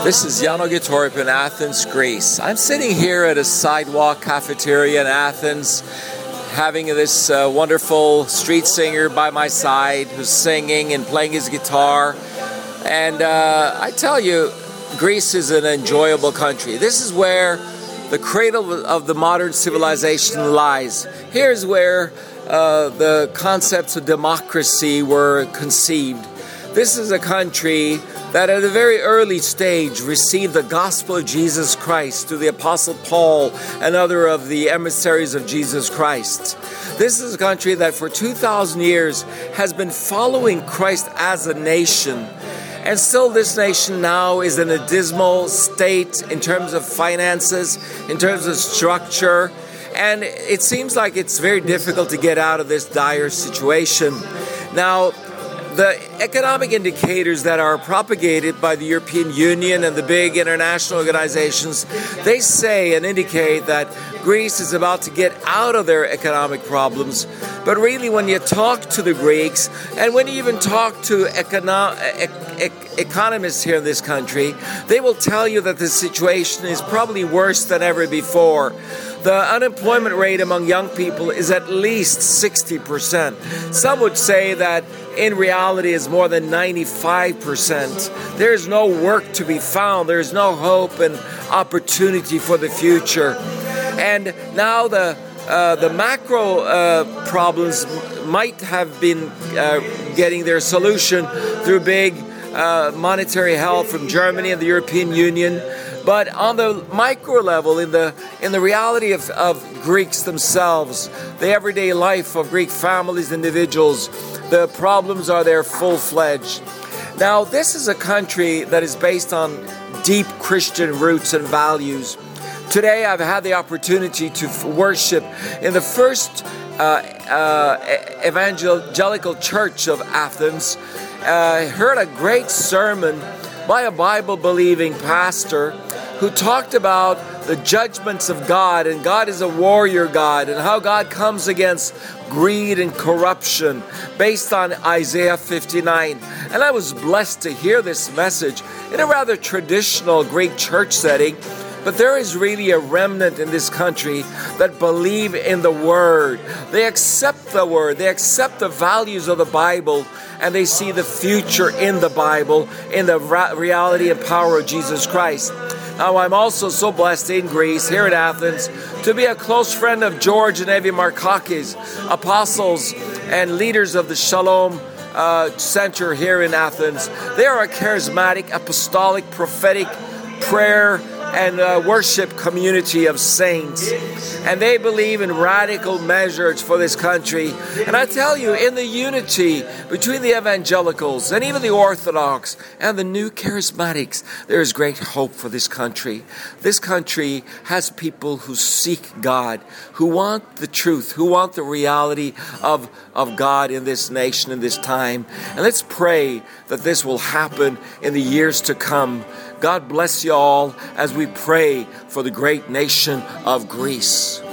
This is Yano Gitorp in Athens, Greece. I'm sitting here at a sidewalk cafeteria in Athens, having this wonderful street singer by my side who's singing and playing his guitar. And I tell you, Greece is an enjoyable country. This is where the cradle of the modern civilization lies. Here's where the concepts of democracy were conceived. This is a country that at a very early stage received the gospel of Jesus Christ through the Apostle Paul and other of the emissaries of Jesus Christ. This is a country that for 2,000 years has been following Christ as a nation. And still this nation now is in a dismal state in terms of finances, in terms of structure. And it seems like it's very difficult to get out of this dire situation. Now, the economic indicators that are propagated by the European Union and the big international organizations, they say and indicate that Greece is about to get out of their economic problems. But really, when you talk to the Greeks, and when you even talk to economists here in this country, they will tell you that the situation is probably worse than ever before. The unemployment rate among young people is at least 60%. Some would say that in reality it's more than 95%. There is no work to be found. There is no hope and opportunity for the future. And now the macro problems might have been getting their solution through big monetary help from Germany and the European Union. But on the micro level, in the reality of Greeks themselves, the everyday life of Greek families, individuals, the problems are there full-fledged. Now, this is a country that is based on deep Christian roots and values. Today, I've had the opportunity to worship in the first evangelical church of Athens. I heard a great sermon by a Bible-believing pastor who talked about the judgments of God, and God is a warrior God, and how God comes against greed and corruption based on Isaiah 59. And I was blessed to hear this message in a rather traditional Greek church setting. But there is really a remnant in this country that believe in the Word. They accept the Word. They accept the values of the Bible, and they see the future in the Bible, in the reality and power of Jesus Christ. Now, I'm also so blessed in Greece, here in Athens, to be a close friend of George and Evie Markakis, apostles and leaders of the Shalom Center here in Athens. They are a charismatic, apostolic, prophetic prayer and worship community of saints. And they believe in radical measures for this country. And I tell you, in the unity between the evangelicals and even the Orthodox and the new charismatics, there is great hope for this country. This country has people who seek God, who want the truth, who want the reality of God in this nation, in this time. And let's pray that this will happen in the years to come. God bless you all as we pray for the great nation of Greece.